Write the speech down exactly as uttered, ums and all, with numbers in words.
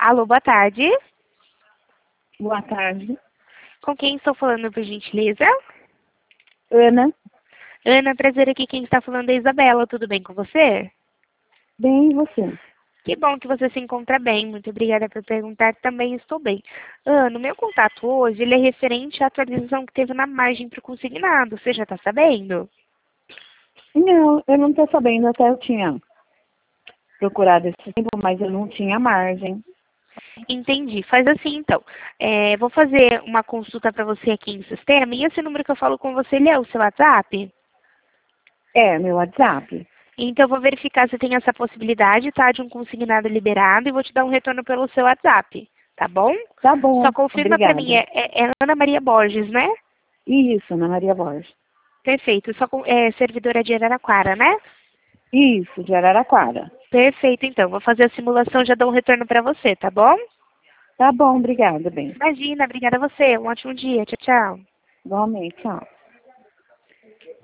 Alô, boa tarde. Boa tarde. Com quem estou falando, por gentileza? Ana. Ana, prazer aqui. Quem está falando é a Isabela. Tudo bem com você? Bem, e você? Que bom que você se encontra bem. Muito obrigada por perguntar. Também estou bem. Ana, o meu contato hoje ele é referente à atualização que teve na margem para o consignado. Você já está sabendo? Não, eu não estou sabendo. Até eu tinha procurado esse tempo, mas eu não tinha margem. Entendi. Faz assim, então. É, vou fazer uma consulta para você aqui no sistema. E esse número que eu falo com você, ele é o seu WhatsApp? É, meu WhatsApp. Então, eu vou verificar se tem essa possibilidade, tá? De um consignado liberado e vou te dar um retorno pelo seu WhatsApp, tá bom? Tá bom, Só confirma para mim, obrigada. é, é- é Ana Maria Borges, né? Isso, Ana Maria Borges. Perfeito. Só com, é servidora de Araraquara, né? Isso, de Araraquara. Perfeito, então. Vou fazer a simulação e já dou um retorno para você, tá bom? Tá bom, obrigada, bem. Imagina, obrigada a você. Um ótimo dia. Tchau, tchau. Igualmente, tchau.